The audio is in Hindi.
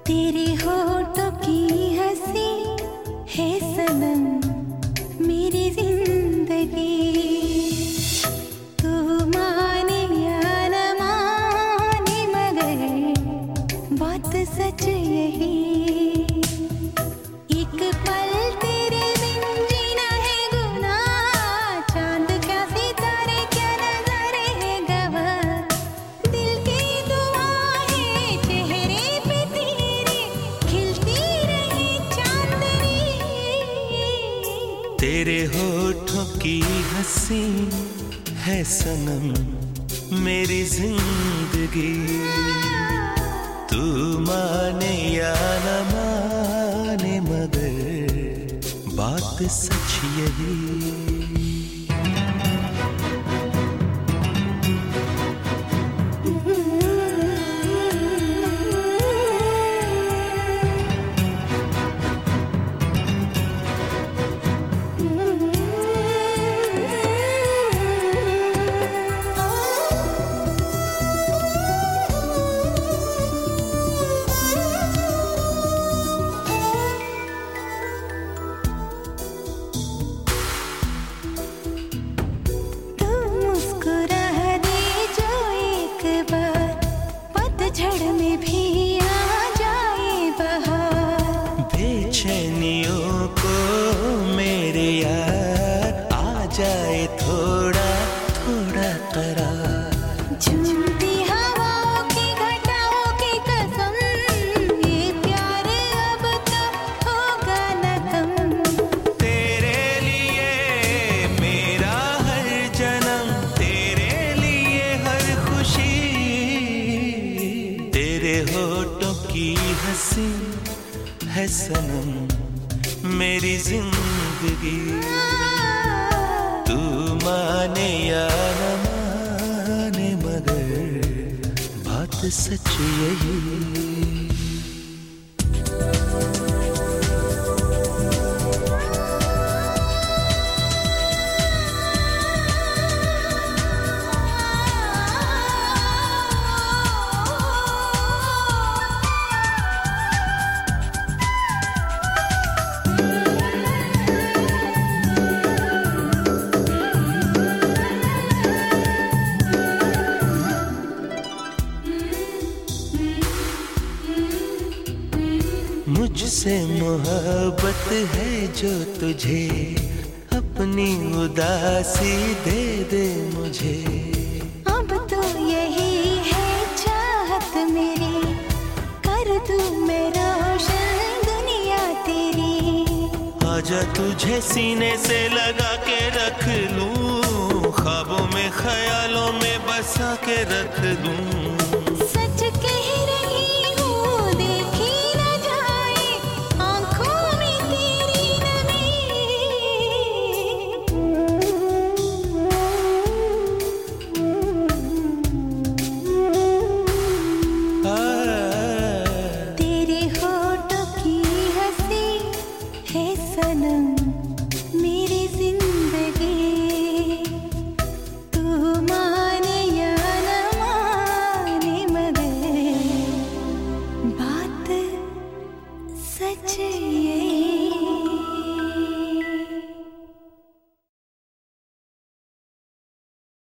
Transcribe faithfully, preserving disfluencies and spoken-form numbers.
तेरे होठों की हंसी है सनम मेरी जिंदगी। तू माने या न माने मगर बात सच यही। एक पल तेरे बिन जीना है गुनाह, चांद क्या सितारे क्या नजारे है गवाह। दिल की दुआ है चेहरे पे तेरे खिलती रहे चांदनी। तेरे होठों की हंसी है सनम मेरी जिंदगी। तू माने या न माने मगर बात सच यही। झड़ में भी आ जाए बहार, बेचैनियों को मेरे यार आ जाए थोड़ा थोड़ा करार। झूमती हवाओं की घटाओं की कसम, ये प्यार अब तो होगा न कम। तेरे लिए मेरा हर जन्म, तेरे लिए हर खुशी। तेरे होठों की हंसी है सनम मेरी जिंदगी। तू माने या न माने मगर बात सच यही। मुझसे मोहब्बत है जो तुझे, अपनी उदासी दे दे मुझे। अब तो यही है चाहत मेरी, कर दूं मैं रोशन दुनिया तेरी। आजा तुझे सीने से लगा के रख लूं, ख्वाबों में ख्यालों में बसा के रख दूं। सच कह रही हूँ देखी न जाए आँखों में तेरी नमी। तेरे होठों की हंसी है सनम मेरी जिंदगी। तू माने या न माने मगर बात सच ये